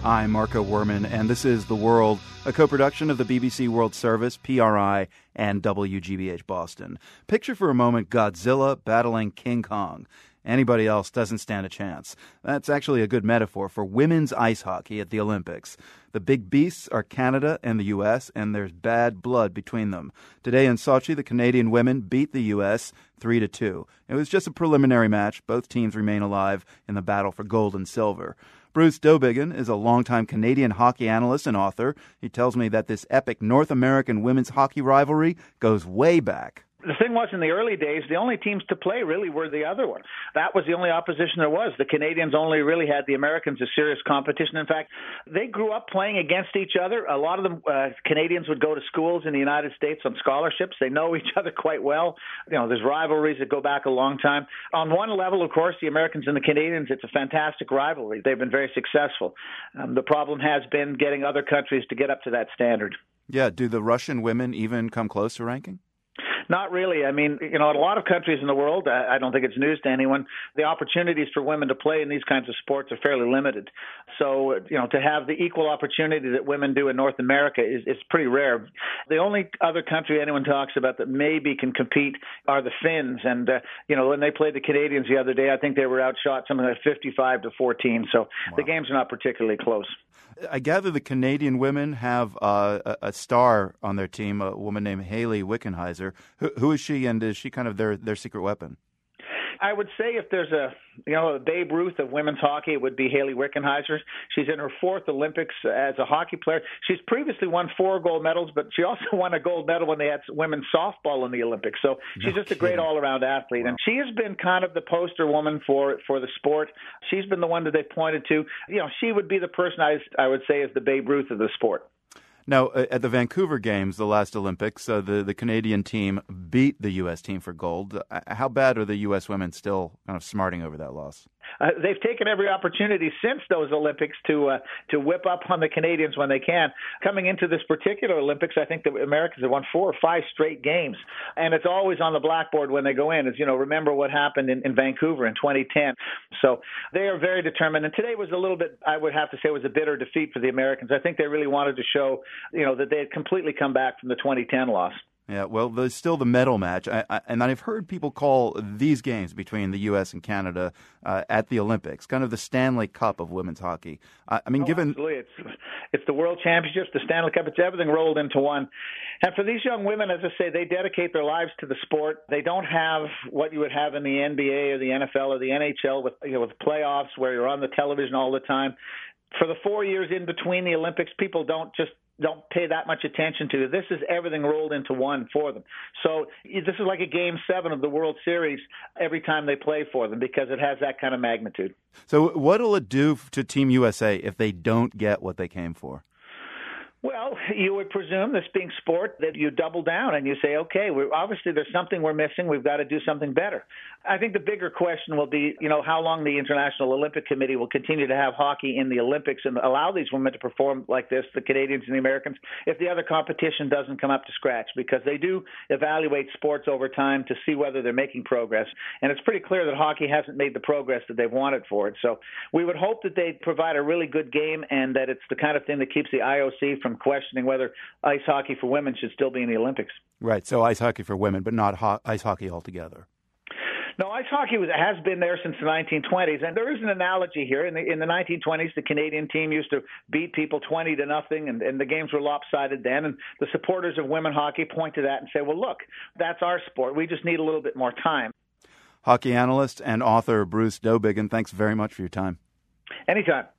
I'm Marco Werman, and this is The World, a co-production of the BBC World Service, PRI, and WGBH Boston. Picture for a moment Godzilla battling King Kong. Anybody else doesn't stand a chance. That's actually a good metaphor for women's ice hockey at the Olympics. The big beasts are Canada and the U.S., and there's bad blood between them. Today in Sochi, the Canadian women beat the U.S. 3-2. It was just a preliminary match. Both teams remain alive in the battle for gold and silver. Bruce Dobiggin is a longtime Canadian hockey analyst and author. He tells me that this epic North American women's hockey rivalry goes way back. The thing was, in the early days, the only teams to play really were the other one. That was the only opposition there was. The Canadians only really had the Americans as serious competition. In fact, they grew up playing against each other. A lot of them, Canadians would go to schools in the United States on scholarships. They know each other quite well. You know, there's rivalries that go back a long time. On one level, of course, the Americans and the Canadians, it's a fantastic rivalry. They've been very successful. The problem has been getting other countries to get up to that standard. Yeah, do the Russian women even come close to ranking? Not really. I mean, you know, in a lot of countries in the world, I don't think it's news to anyone, the opportunities for women to play in these kinds of sports are fairly limited. So, you know, to have the equal opportunity that women do in North America is pretty rare. The only other country anyone talks about that maybe can compete are the Finns. And, you know, when they played the Canadians the other day, I think they were outshot something like 55-14. So The games are not particularly close. I gather the Canadian women have a star on their team, a woman named Hayley Wickenheiser. Who is she, and is she kind of their secret weapon? I would say if there's a Babe Ruth of women's hockey, it would be Hayley Wickenheiser. She's in her fourth Olympics as a hockey player. She's previously won 4 gold medals, but she also won a gold medal when they had women's softball in the Olympics. So she's just a great all-around athlete. Wow. And she has been kind of the poster woman for the sport. She's been the one that they pointed to. You know, she would be the person I would say is the Babe Ruth of the sport. Now, at the Vancouver Games, the last Olympics, the Canadian team beat the U.S. team for gold. How bad are the U.S. women still kind of smarting over that loss? They've taken every opportunity since those Olympics to whip up on the Canadians when they can. Coming into this particular Olympics, I think the Americans have won 4 or 5 straight games, and it's always on the blackboard when they go in. As you know, remember what happened in Vancouver in 2010. So they are very determined. And today was a little bit, I would have to say, was a bitter defeat for the Americans. I think they really wanted to show, you know, that they had completely come back from the 2010 loss. Yeah, well, there's still the medal match, and I've heard people call these games between the U.S. and Canada at the Olympics kind of the Stanley Cup of women's hockey. Given absolutely. It's the World Championships, the Stanley Cup, it's everything rolled into one. And for these young women, as I say, they dedicate their lives to the sport. They don't have what you would have in the NBA or the NFL or the NHL with playoffs where you're on the television all the time. For the 4 years in between the Olympics, people don't pay that much attention to. This is everything rolled into one for them. So this is like a Game 7 of the World Series every time they play for them because it has that kind of magnitude. So what will it do to Team USA if they don't get what they came for? Well, you would presume, this being sport, that you double down and you say, okay, obviously there's something we're missing. We've got to do something better. I think the bigger question will be, you know, how long the International Olympic Committee will continue to have hockey in the Olympics and allow these women to perform like this, the Canadians and the Americans, if the other competition doesn't come up to scratch, because they do evaluate sports over time to see whether they're making progress. And it's pretty clear that hockey hasn't made the progress that they've wanted for it. So we would hope that they provide a really good game and that it's the kind of thing that keeps the IOC from questioning whether ice hockey for women should still be in the Olympics. Right, so ice hockey for women, but not ice hockey altogether. No, ice hockey has been there since the 1920s, and there is an analogy here. In the 1920s, the Canadian team used to beat people 20-0, and the games were lopsided then, and the supporters of women hockey point to that and say, well, look, that's our sport. We just need a little bit more time. Hockey analyst and author Bruce Dobiggin, thanks very much for your time. Anytime.